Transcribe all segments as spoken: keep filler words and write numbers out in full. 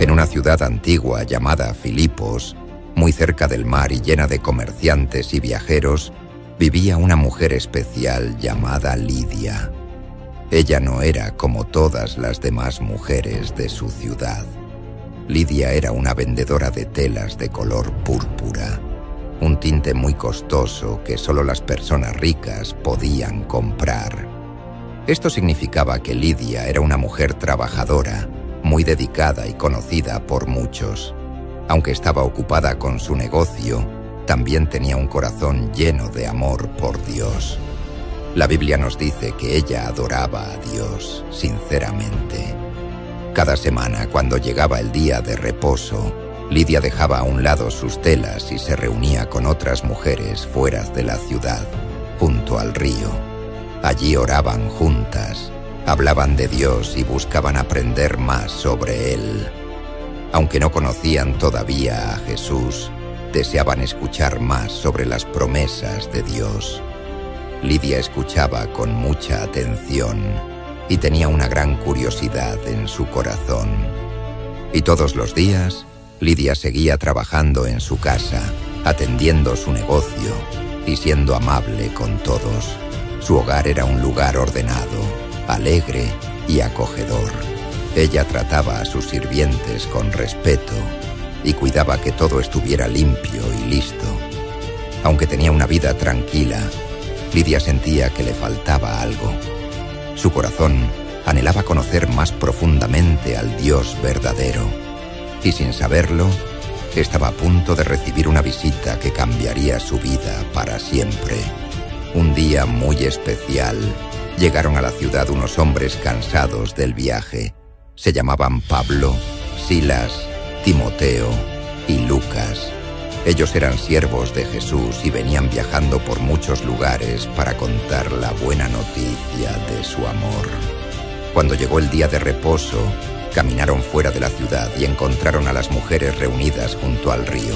En una ciudad antigua llamada Filipos, muy cerca del mar y llena de comerciantes y viajeros, vivía una mujer especial llamada Lidia. Ella no era como todas las demás mujeres de su ciudad. Lidia era una vendedora de telas de color púrpura, un tinte muy costoso que solo las personas ricas podían comprar. Esto significaba que Lidia era una mujer trabajadora, muy dedicada y conocida por muchos. Aunque estaba ocupada con su negocio, también tenía un corazón lleno de amor por Dios. La Biblia nos dice que ella adoraba a Dios sinceramente. Cada semana, cuando llegaba el día de reposo, Lidia dejaba a un lado sus telas y se reunía con otras mujeres fuera de la ciudad, junto al río. Allí oraban juntas, hablaban de Dios y buscaban aprender más sobre Él. Aunque no conocían todavía a Jesús, deseaban escuchar más sobre las promesas de Dios. Lidia escuchaba con mucha atención y tenía una gran curiosidad en su corazón. Y todos los días, Lidia seguía trabajando en su casa, atendiendo su negocio y siendo amable con todos. Su hogar era un lugar ordenado, alegre y acogedor. Ella trataba a sus sirvientes con respeto y cuidaba que todo estuviera limpio y listo. Aunque tenía una vida tranquila, Lidia sentía que le faltaba algo. Su corazón anhelaba conocer más profundamente al Dios verdadero. Y sin saberlo, estaba a punto de recibir una visita que cambiaría su vida para siempre. Un día muy especial, llegaron a la ciudad unos hombres cansados del viaje. Se llamaban Pablo, Silas, Timoteo y Lucas. Ellos eran siervos de Jesús y venían viajando por muchos lugares para contar la buena noticia de su amor. Cuando llegó el día de reposo, caminaron fuera de la ciudad y encontraron a las mujeres reunidas junto al río.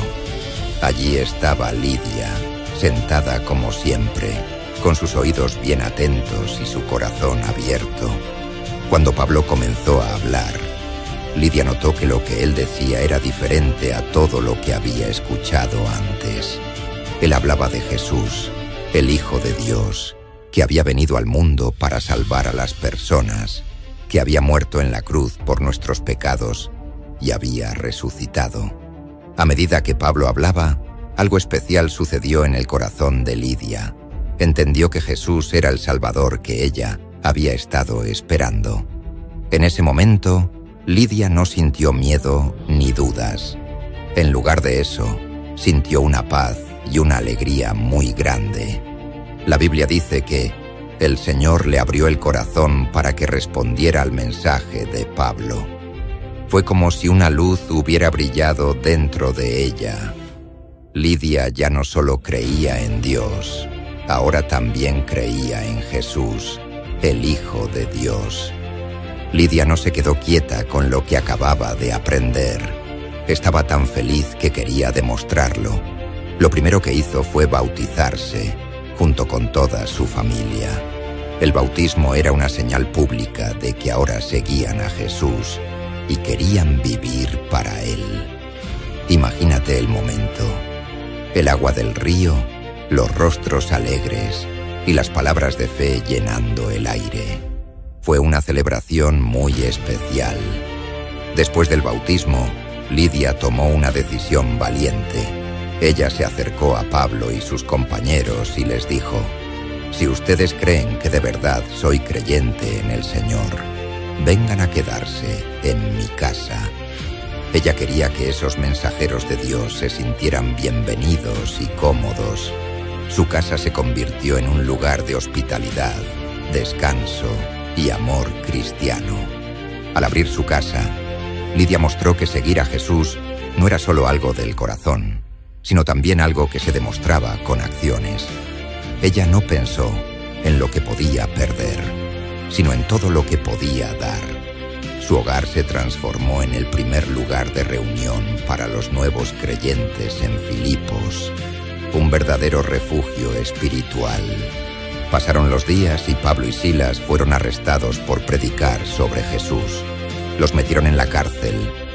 Allí estaba Lidia, sentada como siempre, con sus oídos bien atentos y su corazón abierto. Cuando Pablo comenzó a hablar, Lidia notó que lo que él decía era diferente a todo lo que había escuchado antes. Él hablaba de Jesús, el Hijo de Dios, que había venido al mundo para salvar a las personas, que había muerto en la cruz por nuestros pecados y había resucitado. A medida que Pablo hablaba, algo especial sucedió en el corazón de Lidia. Entendió que Jesús era el Salvador que ella había estado esperando. En ese momento, Lidia no sintió miedo ni dudas. En lugar de eso, sintió una paz y una alegría muy grande. La Biblia dice que el Señor le abrió el corazón para que respondiera al mensaje de Pablo. Fue como si una luz hubiera brillado dentro de ella. Lidia ya no solo creía en Dios, ahora también creía en Jesús, el Hijo de Dios. Lidia no se quedó quieta con lo que acababa de aprender. Estaba tan feliz que quería demostrarlo. Lo primero que hizo fue bautizarse, junto con toda su familia. El bautismo era una señal pública de que ahora seguían a Jesús y querían vivir para Él. Imagínate el momento. El agua del río, los rostros alegres y las palabras de fe llenando el aire. Fue una celebración muy especial. Después del bautismo, Lidia tomó una decisión valiente. Ella se acercó a Pablo y sus compañeros y les dijo: «Si ustedes creen que de verdad soy creyente en el Señor, vengan a quedarse en mi casa». Ella quería que esos mensajeros de Dios se sintieran bienvenidos y cómodos. Su casa se convirtió en un lugar de hospitalidad, descanso y amor cristiano. Al abrir su casa, Lidia mostró que seguir a Jesús no era solo algo del corazón, sino también algo que se demostraba con acciones. Ella no pensó en lo que podía perder, sino en todo lo que podía dar. Su hogar se transformó en el primer lugar de reunión para los nuevos creyentes en Filipos, un verdadero refugio espiritual. Pasaron los días y Pablo y Silas fueron arrestados por predicar sobre Jesús. Los metieron en la cárcel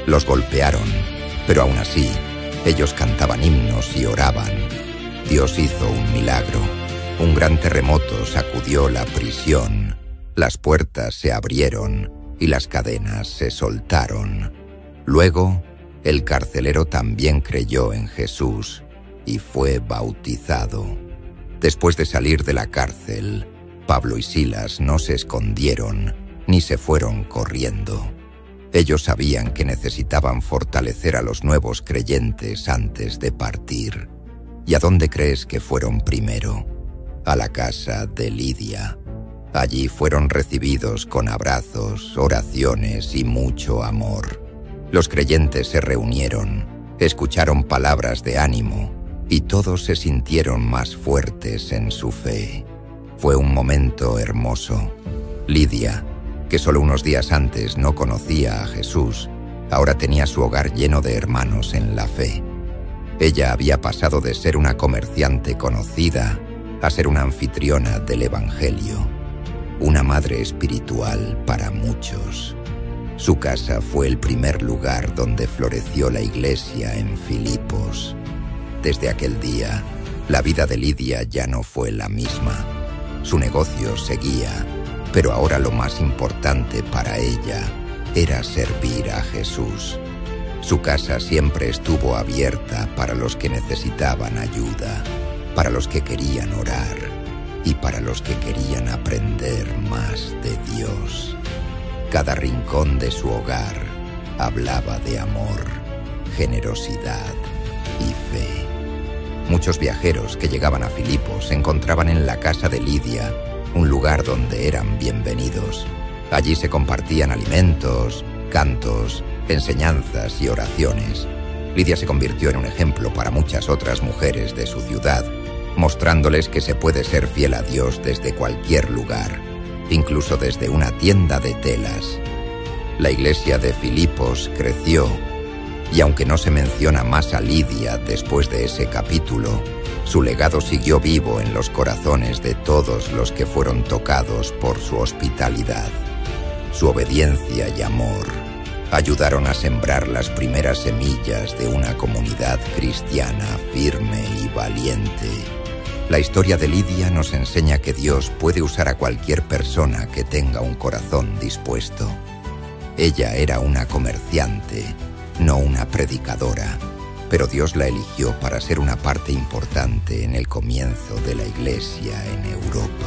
Los golpearon, pero aún así, ellos cantaban himnos y oraban. Dios hizo un milagro. Un gran terremoto sacudió la prisión. Las puertas se abrieron y las cadenas se soltaron. Luego, el carcelero también creyó en Jesús y fue bautizado. Después de salir de la cárcel, Pablo y Silas no se escondieron ni se fueron corriendo. Ellos sabían que necesitaban fortalecer a los nuevos creyentes antes de partir. ¿Y a dónde crees que fueron primero? A la casa de Lidia. Allí fueron recibidos con abrazos, oraciones y mucho amor. Los creyentes se reunieron, escucharon palabras de ánimo y todos se sintieron más fuertes en su fe. Fue un momento hermoso. Lidia, que solo unos días antes no conocía a Jesús, ahora tenía su hogar lleno de hermanos en la fe. Ella había pasado de ser una comerciante conocida a ser una anfitriona del Evangelio, una madre espiritual para muchos. Su casa fue el primer lugar donde floreció la iglesia en Filipos. Desde aquel día, la vida de Lidia ya no fue la misma. Su negocio seguía, pero ahora lo más importante para ella era servir a Jesús. Su casa siempre estuvo abierta para los que necesitaban ayuda, para los que querían orar y para los que querían aprender más de Dios. Cada rincón de su hogar hablaba de amor, generosidad y fe. Muchos viajeros que llegaban a Filipos encontraban en la casa de Lidia un lugar donde eran bienvenidos. Allí se compartían alimentos, cantos, enseñanzas y oraciones. Lidia se convirtió en un ejemplo para muchas otras mujeres de su ciudad, mostrándoles que se puede ser fiel a Dios desde cualquier lugar, incluso desde una tienda de telas. La iglesia de Filipos creció, y aunque no se menciona más a Lidia después de ese capítulo, su legado siguió vivo en los corazones de todos los que fueron tocados por su hospitalidad. Su obediencia y amor ayudaron a sembrar las primeras semillas de una comunidad cristiana firme y valiente. La historia de Lidia nos enseña que Dios puede usar a cualquier persona que tenga un corazón dispuesto. Ella era una comerciante, no una predicadora, pero Dios la eligió para ser una parte importante en el comienzo de la iglesia en Europa.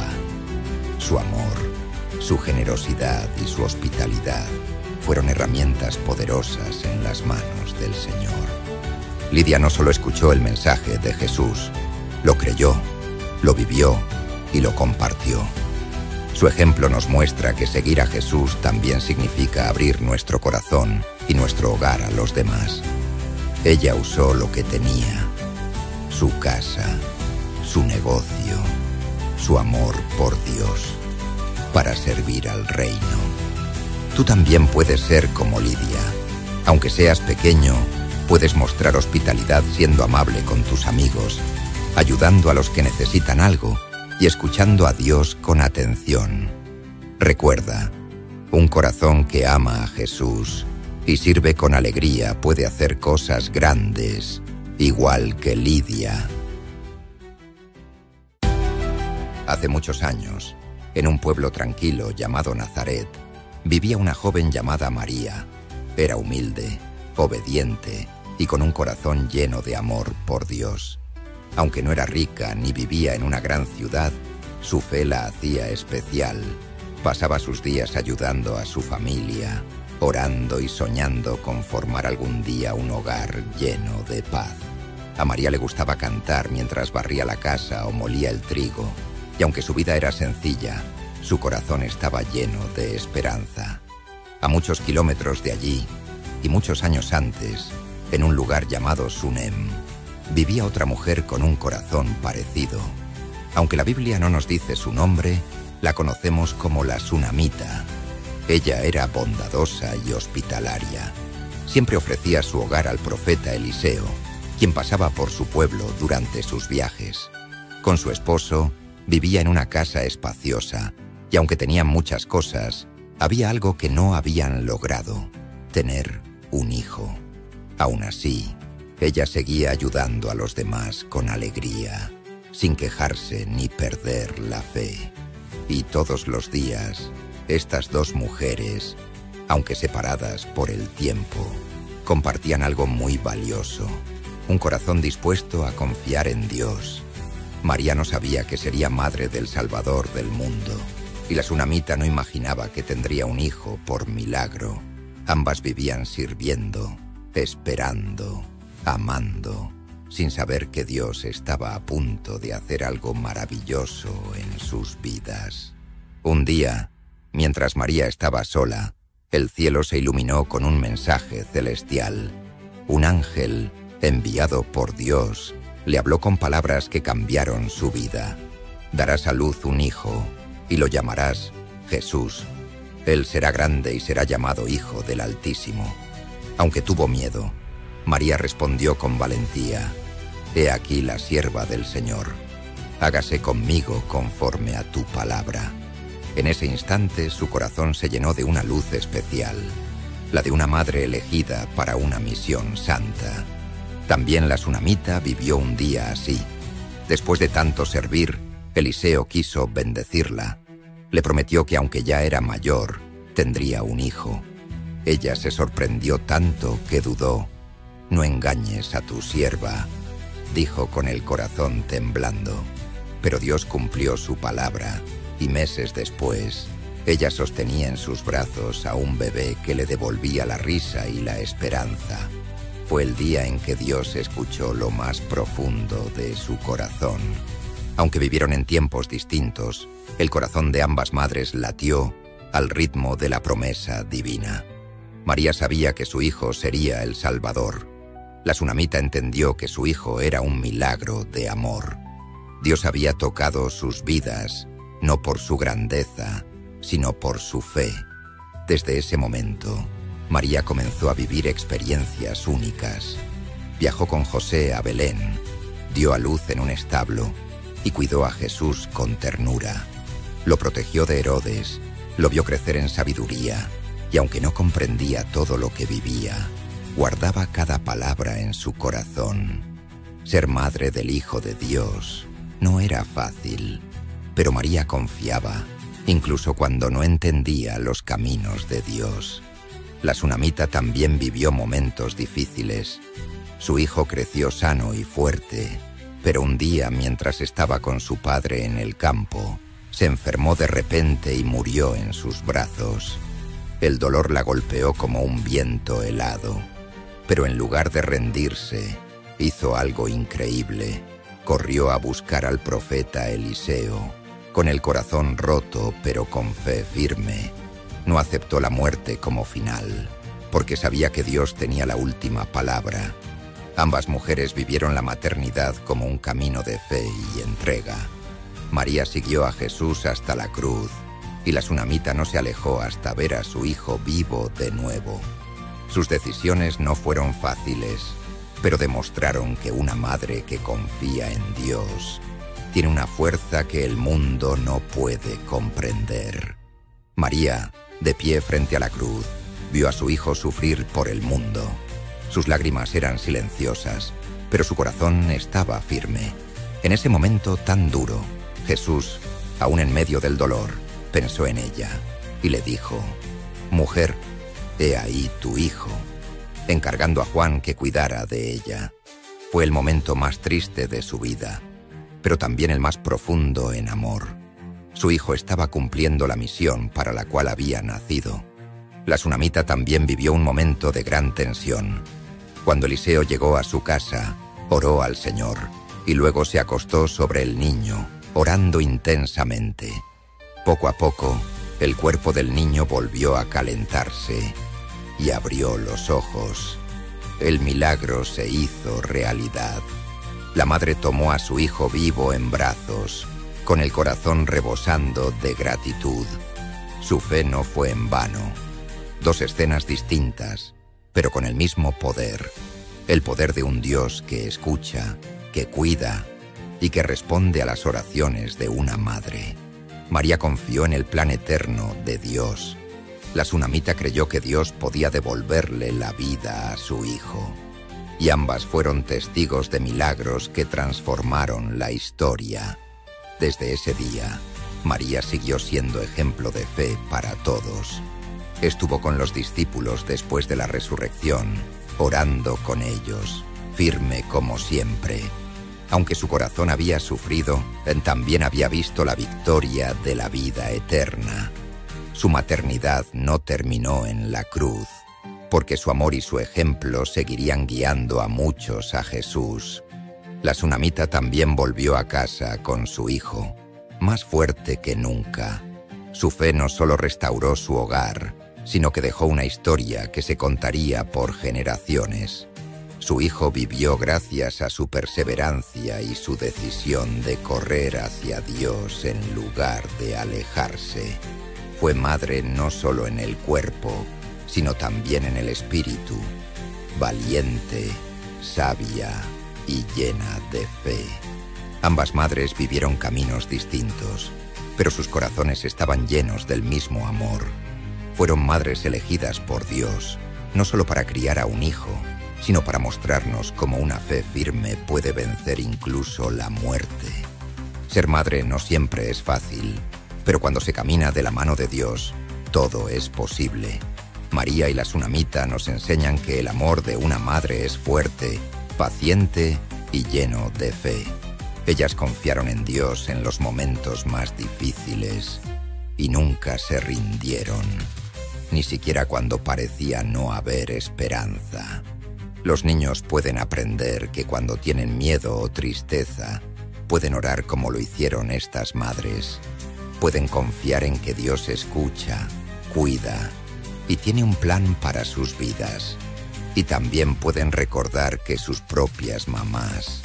Su amor, su generosidad y su hospitalidad fueron herramientas poderosas en las manos del Señor. Lidia no solo escuchó el mensaje de Jesús, lo creyó, lo vivió y lo compartió. Su ejemplo nos muestra que seguir a Jesús también significa abrir nuestro corazón y nuestro hogar a los demás. Ella usó lo que tenía: su casa, su negocio, su amor por Dios, para servir al reino. Tú también puedes ser como Lidia. Aunque seas pequeño, puedes mostrar hospitalidad siendo amable con tus amigos, ayudando a los que necesitan algo y escuchando a Dios con atención. Recuerda, un corazón que ama a Jesús y sirve con alegría puede hacer cosas grandes, igual que Lidia. Hace muchos años, en un pueblo tranquilo llamado Nazaret, vivía una joven llamada María. Era humilde, obediente y con un corazón lleno de amor por Dios. Aunque no era rica ni vivía en una gran ciudad, su fe la hacía especial. Pasaba sus días ayudando a su familia, orando y soñando con formar algún día un hogar lleno de paz. A María le gustaba cantar mientras barría la casa o molía el trigo, y aunque su vida era sencilla, su corazón estaba lleno de esperanza. A muchos kilómetros de allí, y muchos años antes, en un lugar llamado Sunem, vivía otra mujer con un corazón parecido. Aunque la Biblia no nos dice su nombre, la conocemos como la Sunamita. Ella era bondadosa y hospitalaria. Siempre ofrecía su hogar al profeta Eliseo, quien pasaba por su pueblo durante sus viajes. Con su esposo, vivía en una casa espaciosa, y aunque tenían muchas cosas, había algo que no habían logrado: tener un hijo. Aún así, ella seguía ayudando a los demás con alegría, sin quejarse ni perder la fe. Y todos los días, estas dos mujeres, aunque separadas por el tiempo, compartían algo muy valioso, un corazón dispuesto a confiar en Dios. María no sabía que sería madre del Salvador del mundo, y la tsunamita no imaginaba que tendría un hijo por milagro. Ambas vivían sirviendo, esperando, amando, sin saber que Dios estaba a punto de hacer algo maravilloso en sus vidas. Un día, mientras María estaba sola, el cielo se iluminó con un mensaje celestial. Un ángel, enviado por Dios, le habló con palabras que cambiaron su vida. Darás a luz un hijo, y lo llamarás Jesús. Él será grande y será llamado Hijo del Altísimo. Aunque tuvo miedo, María respondió con valentía: «He aquí la sierva del Señor. Hágase conmigo conforme a tu palabra». En ese instante su corazón se llenó de una luz especial, la de una madre elegida para una misión santa. También la tsunamita vivió un día así. Después de tanto servir, Eliseo quiso bendecirla. Le prometió que aunque ya era mayor, tendría un hijo. Ella se sorprendió tanto que dudó. «No engañes a tu sierva», dijo con el corazón temblando. Pero Dios cumplió su palabra, y meses después, ella sostenía en sus brazos a un bebé que le devolvía la risa y la esperanza. Fue el día en que Dios escuchó lo más profundo de su corazón. Aunque vivieron en tiempos distintos, el corazón de ambas madres latió al ritmo de la promesa divina. María sabía que su hijo sería el Salvador. La tsunamita entendió que su hijo era un milagro de amor. Dios había tocado sus vidas, no por su grandeza, sino por su fe. Desde ese momento, María comenzó a vivir experiencias únicas. Viajó con José a Belén, dio a luz en un establo y cuidó a Jesús con ternura. Lo protegió de Herodes, lo vio crecer en sabiduría, y aunque no comprendía todo lo que vivía, guardaba cada palabra en su corazón. Ser madre del Hijo de Dios no era fácil, pero María confiaba, incluso cuando no entendía los caminos de Dios. La tsunamita también vivió momentos difíciles. Su hijo creció sano y fuerte, pero un día, mientras estaba con su padre en el campo, se enfermó de repente y murió en sus brazos. El dolor la golpeó como un viento helado, pero en lugar de rendirse, hizo algo increíble. Corrió a buscar al profeta Eliseo. Con el corazón roto, pero con fe firme, no aceptó la muerte como final, porque sabía que Dios tenía la última palabra. Ambas mujeres vivieron la maternidad como un camino de fe y entrega. María siguió a Jesús hasta la cruz, y la tsunamita no se alejó hasta ver a su hijo vivo de nuevo. Sus decisiones no fueron fáciles, pero demostraron que una madre que confía en Dios tiene una fuerza que el mundo no puede comprender. María, de pie frente a la cruz, vio a su hijo sufrir por el mundo. Sus lágrimas eran silenciosas, pero su corazón estaba firme. En ese momento tan duro, Jesús, aún en medio del dolor, pensó en ella y le dijo: «Mujer, he ahí tu hijo», encargando a Juan que cuidara de ella. Fue el momento más triste de su vida, pero también el más profundo en amor. Su hijo estaba cumpliendo la misión para la cual había nacido. La tsunamita también vivió un momento de gran tensión. Cuando Eliseo llegó a su casa, oró al Señor y luego se acostó sobre el niño, orando intensamente. Poco a poco, el cuerpo del niño volvió a calentarse y abrió los ojos. El milagro se hizo realidad. La madre tomó a su hijo vivo en brazos, con el corazón rebosando de gratitud. Su fe no fue en vano. Dos escenas distintas, pero con el mismo poder. El poder de un Dios que escucha, que cuida y que responde a las oraciones de una madre. María confió en el plan eterno de Dios. La tsunamita creyó que Dios podía devolverle la vida a su hijo, y ambas fueron testigos de milagros que transformaron la historia. Desde ese día, María siguió siendo ejemplo de fe para todos. Estuvo con los discípulos después de la resurrección, orando con ellos, firme como siempre. Aunque su corazón había sufrido, también había visto la victoria de la vida eterna. Su maternidad no terminó en la cruz, porque su amor y su ejemplo seguirían guiando a muchos a Jesús. La tsunamita también volvió a casa con su hijo, más fuerte que nunca. Su fe no solo restauró su hogar, sino que dejó una historia que se contaría por generaciones. Su hijo vivió gracias a su perseverancia y su decisión de correr hacia Dios en lugar de alejarse. Fue madre no solo en el cuerpo, sino también en el espíritu, valiente, sabia y llena de fe. Ambas madres vivieron caminos distintos, pero sus corazones estaban llenos del mismo amor. Fueron madres elegidas por Dios, no solo para criar a un hijo, sino para mostrarnos cómo una fe firme puede vencer incluso la muerte. Ser madre no siempre es fácil, pero cuando se camina de la mano de Dios, todo es posible. María y la tsunamita nos enseñan que el amor de una madre es fuerte, paciente y lleno de fe. Ellas confiaron en Dios en los momentos más difíciles y nunca se rindieron, ni siquiera cuando parecía no haber esperanza. Los niños pueden aprender que cuando tienen miedo o tristeza, pueden orar como lo hicieron estas madres. Pueden confiar en que Dios escucha, cuida y tiene un plan para sus vidas. Y también pueden recordar que sus propias mamás,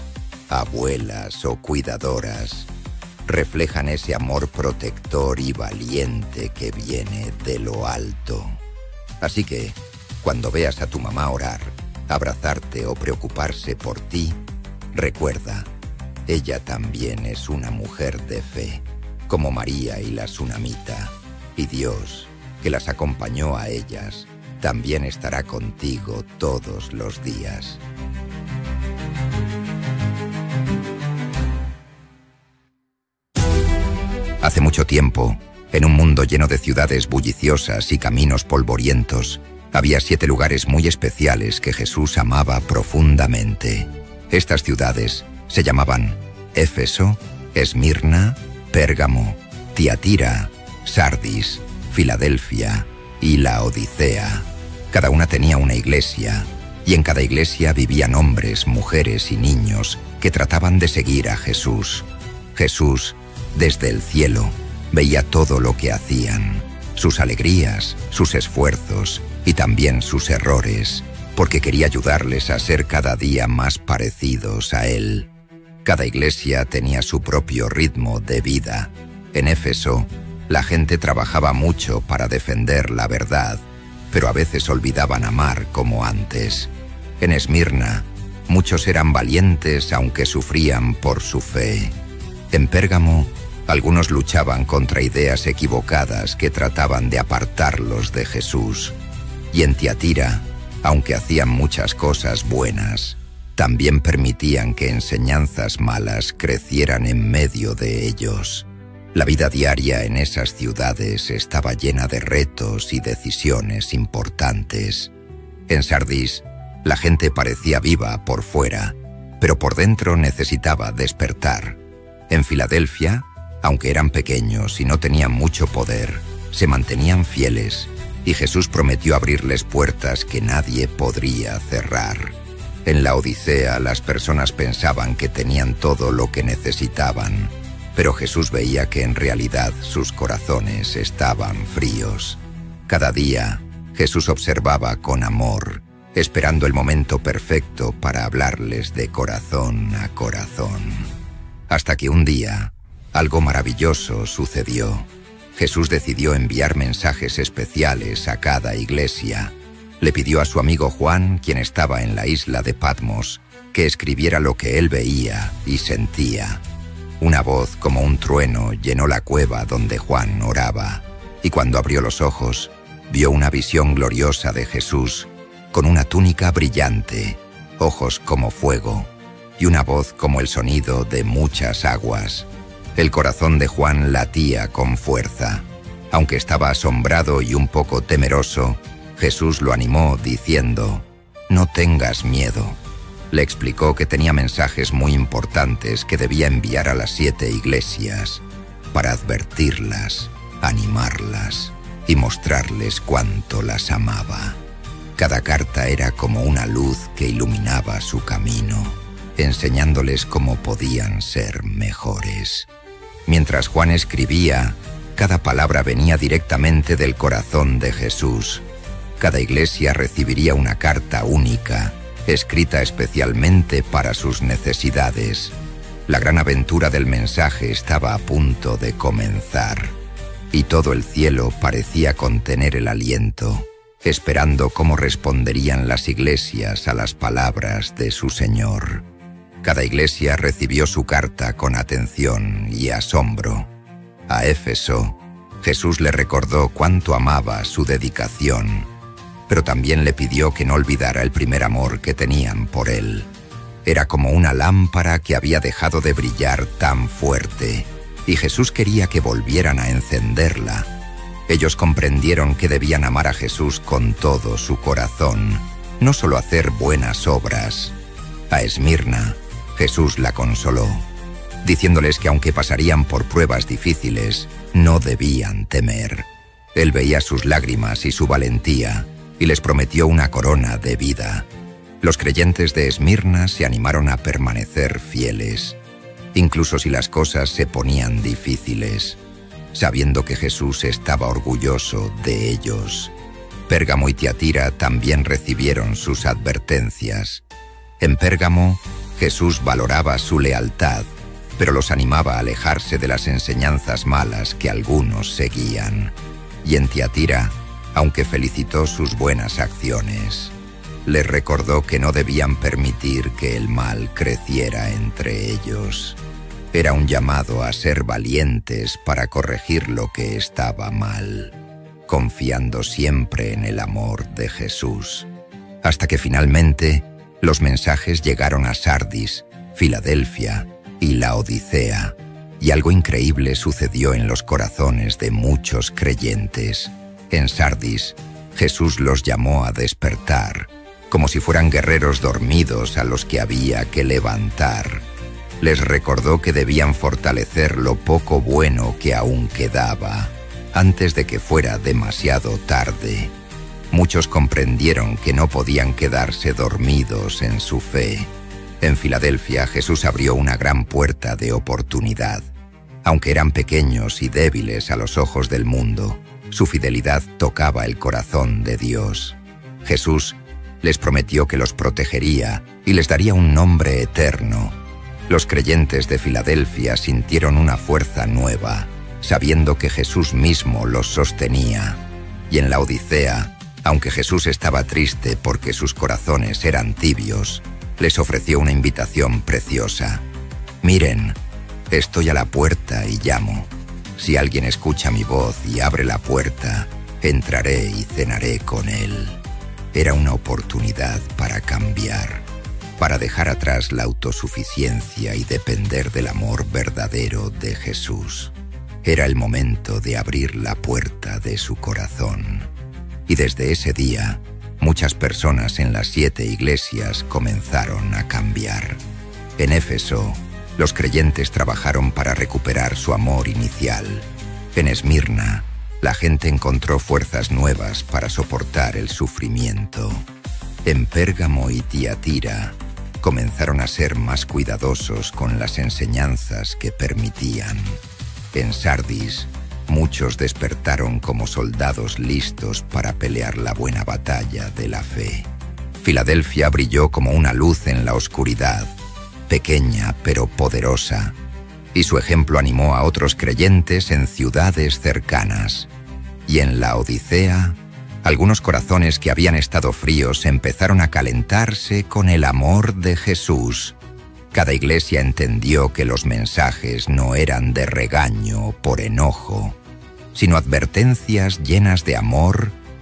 abuelas o cuidadoras reflejan ese amor protector y valiente que viene de lo alto. Así que, cuando veas a tu mamá orar, abrazarte o preocuparse por ti, recuerda, ella también es una mujer de fe, como María y la tsunamita, y Dios, que las acompañó a ellas, también estará contigo todos los días. Hace mucho tiempo, en un mundo lleno de ciudades bulliciosas y caminos polvorientos, había siete lugares muy especiales que Jesús amaba profundamente. Estas ciudades se llamaban Éfeso, Esmirna, Pérgamo, Tiatira, Sardis, Filadelfia y Laodicea. Cada una tenía una iglesia, y en cada iglesia vivían hombres, mujeres y niños que trataban de seguir a Jesús. Jesús, desde el cielo, veía todo lo que hacían, sus alegrías, sus esfuerzos y también sus errores, porque quería ayudarles a ser cada día más parecidos a Él. Cada iglesia tenía su propio ritmo de vida. En Éfeso, la gente trabajaba mucho para defender la verdad, pero a veces olvidaban amar como antes. En Esmirna, muchos eran valientes aunque sufrían por su fe. En Pérgamo, algunos luchaban contra ideas equivocadas que trataban de apartarlos de Jesús. Y en Tiatira, aunque hacían muchas cosas buenas, también permitían que enseñanzas malas crecieran en medio de ellos. La vida diaria en esas ciudades estaba llena de retos y decisiones importantes. En Sardis, la gente parecía viva por fuera, pero por dentro necesitaba despertar. En Filadelfia, aunque eran pequeños y no tenían mucho poder, se mantenían fieles, y Jesús prometió abrirles puertas que nadie podría cerrar. En Laodicea, las personas pensaban que tenían todo lo que necesitaban, pero Jesús veía que en realidad sus corazones estaban fríos. Cada día, Jesús observaba con amor, esperando el momento perfecto para hablarles de corazón a corazón. Hasta que un día, algo maravilloso sucedió. Jesús decidió enviar mensajes especiales a cada iglesia. Le pidió a su amigo Juan, quien estaba en la isla de Patmos, que escribiera lo que él veía y sentía. Una voz como un trueno llenó la cueva donde Juan oraba, y cuando abrió los ojos, vio una visión gloriosa de Jesús, con una túnica brillante, ojos como fuego, y una voz como el sonido de muchas aguas. El corazón de Juan latía con fuerza. Aunque estaba asombrado y un poco temeroso, Jesús lo animó diciendo: «No tengas miedo». Le explicó que tenía mensajes muy importantes que debía enviar a las siete iglesias para advertirlas, animarlas y mostrarles cuánto las amaba. Cada carta era como una luz que iluminaba su camino, enseñándoles cómo podían ser mejores. Mientras Juan escribía, cada palabra venía directamente del corazón de Jesús. Cada iglesia recibiría una carta única, escrita especialmente para sus necesidades. La gran aventura del mensaje estaba a punto de comenzar, y todo el cielo parecía contener el aliento, esperando cómo responderían las iglesias a las palabras de su Señor. Cada iglesia recibió su carta con atención y asombro. A Éfeso, Jesús le recordó cuánto amaba su dedicación, pero también le pidió que no olvidara el primer amor que tenían por él. Era como una lámpara que había dejado de brillar tan fuerte, y Jesús quería que volvieran a encenderla. Ellos comprendieron que debían amar a Jesús con todo su corazón, no solo hacer buenas obras. A Esmirna, Jesús la consoló, diciéndoles que aunque pasarían por pruebas difíciles, no debían temer. Él veía sus lágrimas y su valentía, y les prometió una corona de vida. Los creyentes de Esmirna se animaron a permanecer fieles, incluso si las cosas se ponían difíciles, sabiendo que Jesús estaba orgulloso de ellos. Pérgamo y Tiatira también recibieron sus advertencias. En Pérgamo, Jesús valoraba su lealtad, pero los animaba a alejarse de las enseñanzas malas que algunos seguían. Y en Tiatira, aunque felicitó sus buenas acciones, les recordó que no debían permitir que el mal creciera entre ellos. Era un llamado a ser valientes para corregir lo que estaba mal, confiando siempre en el amor de Jesús. Hasta que finalmente los mensajes llegaron a Sardis, Filadelfia y Laodicea, y algo increíble sucedió en los corazones de muchos creyentes. En Sardis, Jesús los llamó a despertar, como si fueran guerreros dormidos a los que había que levantar. Les recordó que debían fortalecer lo poco bueno que aún quedaba, antes de que fuera demasiado tarde. Muchos comprendieron que no podían quedarse dormidos en su fe. En Filadelfia, Jesús abrió una gran puerta de oportunidad. Aunque eran pequeños y débiles a los ojos del mundo, su fidelidad tocaba el corazón de Dios. Jesús les prometió que los protegería y les daría un nombre eterno. Los creyentes de Filadelfia sintieron una fuerza nueva, sabiendo que Jesús mismo los sostenía. Y en Laodicea, aunque Jesús estaba triste porque sus corazones eran tibios, les ofreció una invitación preciosa. «Miren, estoy a la puerta y llamo. Si alguien escucha mi voz y abre la puerta, entraré y cenaré con él». Era una oportunidad para cambiar, para dejar atrás la autosuficiencia y depender del amor verdadero de Jesús. Era el momento de abrir la puerta de su corazón. Y desde ese día, muchas personas en las siete iglesias comenzaron a cambiar. En Éfeso, los creyentes trabajaron para recuperar su amor inicial. En Esmirna, la gente encontró fuerzas nuevas para soportar el sufrimiento. En Pérgamo y Tiatira, comenzaron a ser más cuidadosos con las enseñanzas que permitían. En Sardis, muchos despertaron como soldados listos para pelear la buena batalla de la fe. Filadelfia brilló como una luz en la oscuridad, pequeña pero poderosa, y su ejemplo animó a otros creyentes en ciudades cercanas. Y en Laodicea, algunos corazones que habían estado fríos empezaron a calentarse con el amor de Jesús. Cada iglesia entendió que los mensajes no eran de regaño o por enojo, sino advertencias llenas de amor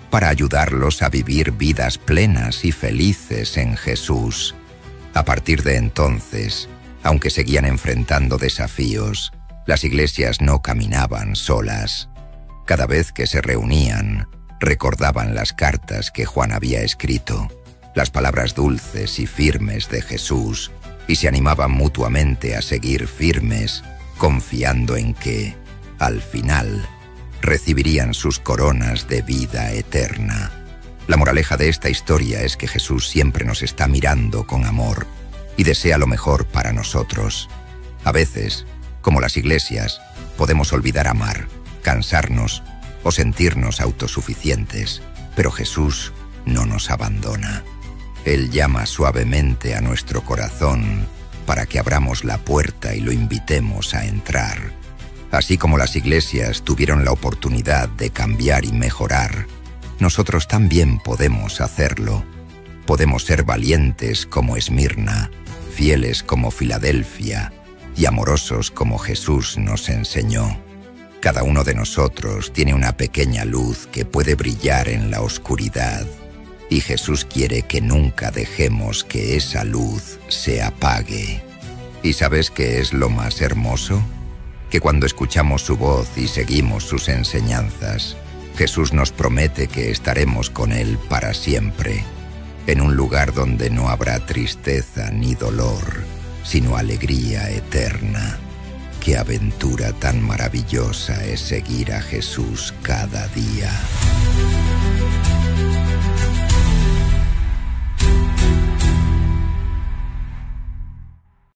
para ayudarlos a vivir vidas plenas y felices en Jesús. A partir de entonces, aunque seguían enfrentando desafíos, las iglesias no caminaban solas. Cada vez que se reunían, recordaban las cartas que Juan había escrito, las palabras dulces y firmes de Jesús, y se animaban mutuamente a seguir firmes, confiando en que, al final, recibirían sus coronas de vida eterna. La moraleja de esta historia es que Jesús siempre nos está mirando con amor y desea lo mejor para nosotros. A veces, como las iglesias, podemos olvidar amar, cansarnos o sentirnos autosuficientes, pero Jesús no nos abandona. Él llama suavemente a nuestro corazón para que abramos la puerta y lo invitemos a entrar. Así como las iglesias tuvieron la oportunidad de cambiar y mejorar, nosotros también podemos hacerlo. Podemos ser valientes como Esmirna, fieles como Filadelfia y amorosos como Jesús nos enseñó. Cada uno de nosotros tiene una pequeña luz que puede brillar en la oscuridad, y Jesús quiere que nunca dejemos que esa luz se apague. ¿Y sabes qué es lo más hermoso? Que cuando escuchamos su voz y seguimos sus enseñanzas, Jesús nos promete que estaremos con Él para siempre, en un lugar donde no habrá tristeza ni dolor, sino alegría eterna. Qué aventura tan maravillosa es seguir a Jesús cada día.